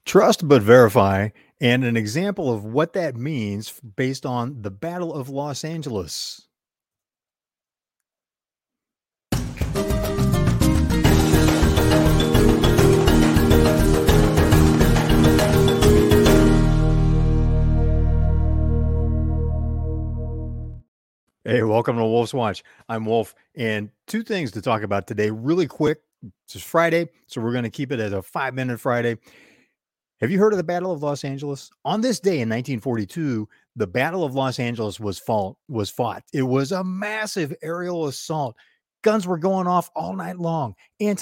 Trust but verify, and an example of what that means based on the Battle of Los Angeles. Hey, welcome to Wolf's Watch. I'm Wolf, and two things to talk about today, really quick. It's Friday, so we're going to keep it as a 5-minute Friday. Have you heard of the Battle of Los Angeles? On this day in 1942, the Battle of Los Angeles was fought. It was a massive aerial assault. Guns were going off all night long.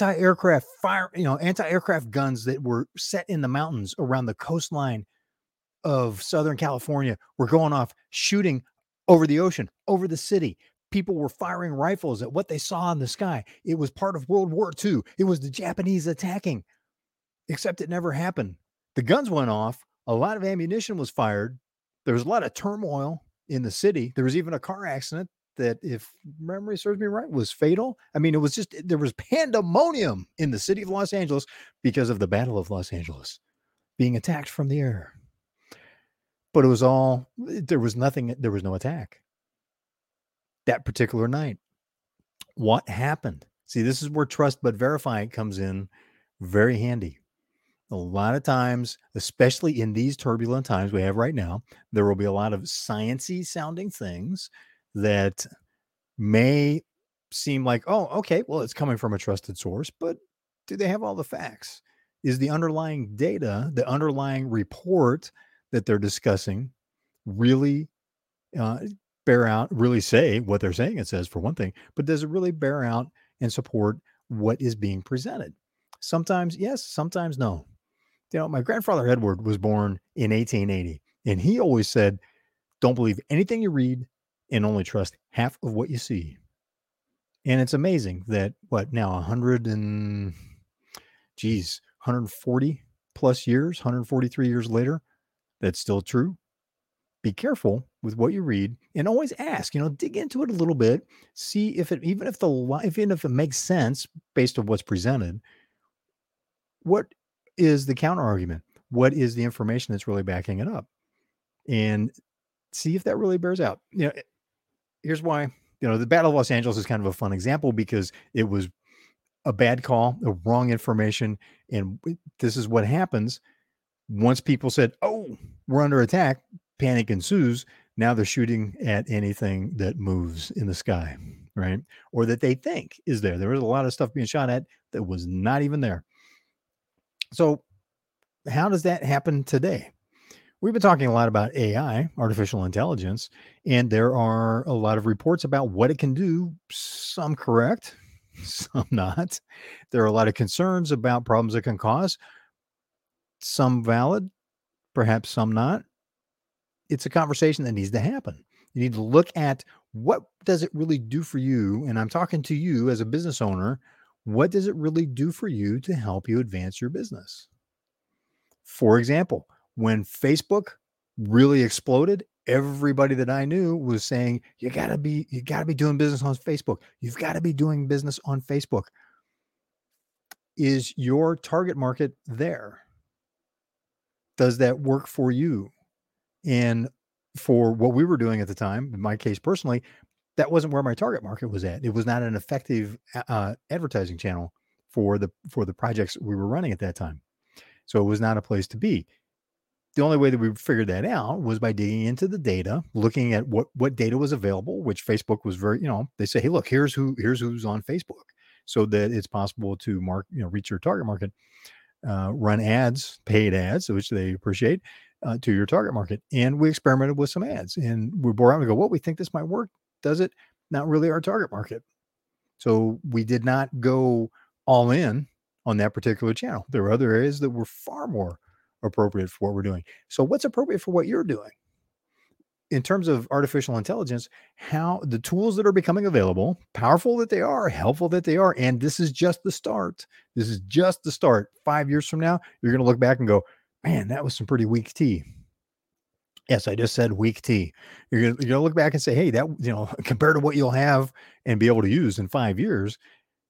Anti-aircraft guns that were set in the mountains around the coastline of Southern California were going off, shooting over the ocean, over the city. People were firing rifles at what they saw in the sky. It was part of World War II. It was the Japanese attacking, except it never happened. The guns went off. A lot of ammunition was fired. There was a lot of turmoil in the city. There was even a car accident that, if memory serves me right, was fatal. I mean, there was pandemonium in the city of Los Angeles because of the Battle of Los Angeles being attacked from the air. But there was no attack that particular night. What happened? See, this is where trust but verify comes in very handy. A lot of times, especially in these turbulent times we have right now, there will be a lot of sciencey sounding things that may seem like, oh, okay, well, it's coming from a trusted source, but do they have all the facts? Is the underlying data, the underlying report that they're discussing really bear out, really say what they're saying it says, for one thing, but does it really bear out and support what is being presented? Sometimes yes, sometimes no. My grandfather Edward was born in 1880, and he always said, don't believe anything you read and only trust half of what you see. And it's amazing that 140 plus years, 143 years later, that's still true. Be careful with what you read and always ask, dig into it a little bit, see if even if it makes sense based on what's presented, what is the counter argument? What is the information that's really backing it up? And see if that really bears out. Here's why, the Battle of Los Angeles is kind of a fun example because it was a bad call, the wrong information. And this is what happens once people said, oh, we're under attack, panic ensues. Now they're shooting at anything that moves in the sky, right? Or that they think is there. There was a lot of stuff being shot at that was not even there. So how does that happen today? We've been talking a lot about AI, artificial intelligence, and there are a lot of reports about what it can do, some correct, some not. There are a lot of concerns about problems it can cause, some valid, perhaps some not. It's a conversation that needs to happen. You need to look at what does it really do for you, and I'm talking to you as a business owner. What does it really do for you to help you advance your business? For example, when Facebook really exploded, everybody that I knew was saying, you gotta be doing business on Facebook. You've got to be doing business on Facebook. Is your target market there? Does that work for you? And for what we were doing at the time, in my case personally, that wasn't where my target market was at. It was not an effective advertising channel for the projects we were running at that time. So it was not a place to be. The only way that we figured that out was by digging into the data, looking at what data was available, which Facebook was very, they say, hey, look, here's who's on Facebook, so that it's possible to reach your target market, run ads, paid ads, which they appreciate, to your target market. And we experimented with some ads, and we bore out and go, well, we think this might work. Does it? Not really our target market. So we did not go all in on that particular channel. There were other areas that were far more appropriate for what we're doing. So what's appropriate for what you're doing? In terms of artificial intelligence, how the tools that are becoming available, powerful that they are, helpful that they are, and this is just the start. This is just the start. 5 years from now, you're going to look back and go, man, that was some pretty weak tea. Yes, I just said weak tea. You're going to look back and say, hey, that, compared to what you'll have and be able to use in 5 years,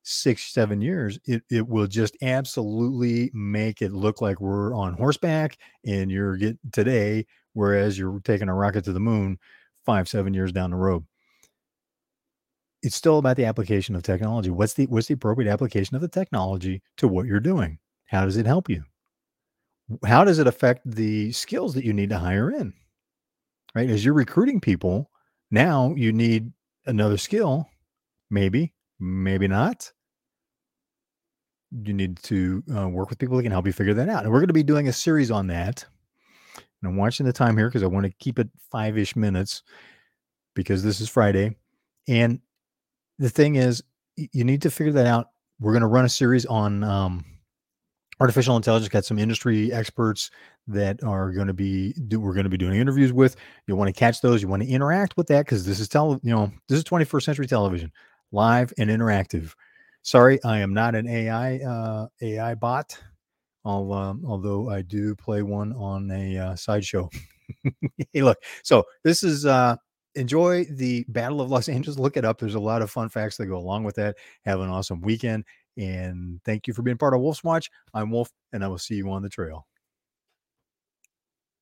6, 7 years, it will just absolutely make it look like we're on horseback and you're getting today, whereas you're taking a rocket to the moon 5, 7 years down the road. It's still about the application of technology. What's the appropriate application of the technology to what you're doing? How does it help you? How does it affect the skills that you need to hire in? Right? As you're recruiting people, now you need another skill, maybe, maybe not. You need to work with people that can help you figure that out. And we're going to be doing a series on that. And I'm watching the time here because I want to keep it 5-ish minutes because this is Friday. And the thing is, you need to figure that out. We're going to run a series on artificial intelligence. Got some industry experts that are going to be we're going to be doing interviews with. You want to catch those. You want to interact with that because this is this is 21st century television, live and interactive. Sorry, I am not an AI bot. Although I do play one on a sideshow. Hey, look. So this is enjoy the Battle of Los Angeles. Look it up. There's a lot of fun facts that go along with that. Have an awesome weekend, and thank you for being part of Wolf's Watch. I'm Wolf, and I will see you on the trail.